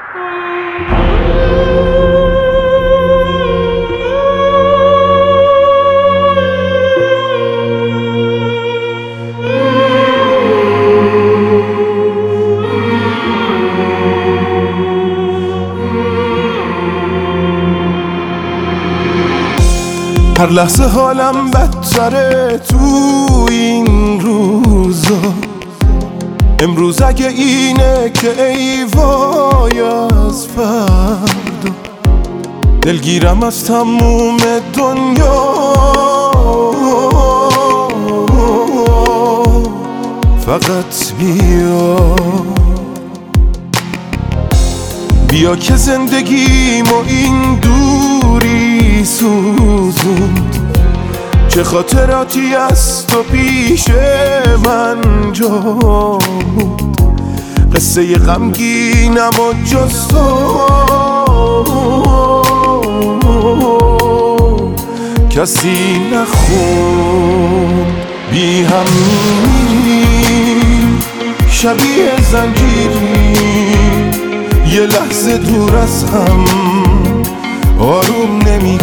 هر لحظه حالم بدتره تو این روزا. امروز اگه اینه که ای وای از فردا، دلگیرم از تموم دنیا. فقط بیا که زندگیمو این دوری سوزوند. چه خاطراتی از تو پیش من جا بود، قصه غمگینم و جز تو کسی نخون. بی هم میریم شبیه زنجیری، یه لحظه دور از هم آروم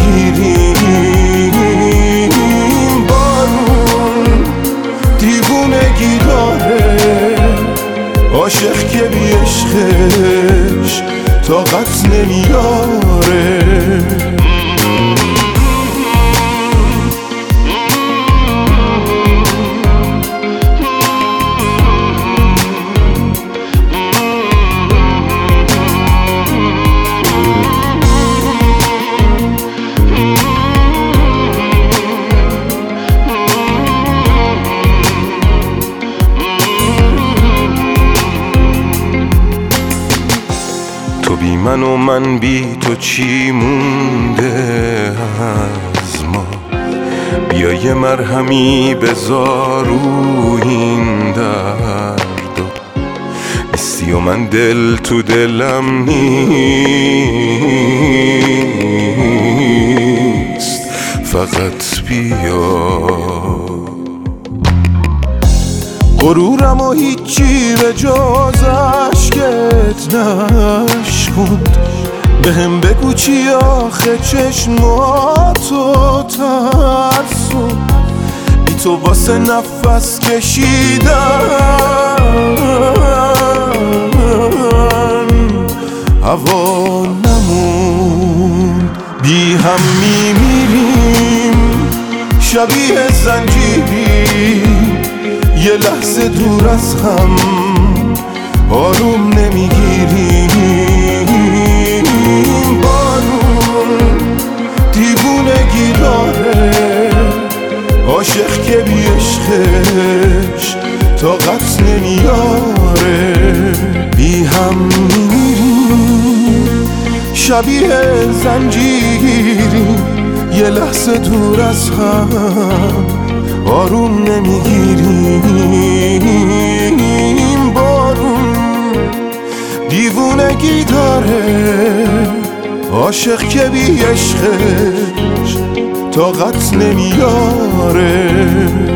نمیگیریم. بارون دیوونگی داره، عاشق که بی عشقش طاقت نمیاره. تو بی من و من بی تو چی مونده از ما؟ بیا یه مرهمی بذار رو این درد. نیستی و من دل تو دلم نیست، فقط بیا. غرورم و هیچی به جز عشقت نشکند. بهم بگو چی آخه چشماتو ترسون. بی تو واسه نفس کشیدن هوا نموند. بی هم میمیریم شبیه زنجیری، یه لحظه دور از هم آروم نمیگیریم. بارون دیوونگی داره، عاشق که بی عشقش طاقت نمیاره. بی هم میمیریم شبیه زنجیری، یه لحظه دور از هم آروم نمیگیریم. بارون دیوونگی داره، عاشق که بی عشقش طاقت نمیاره.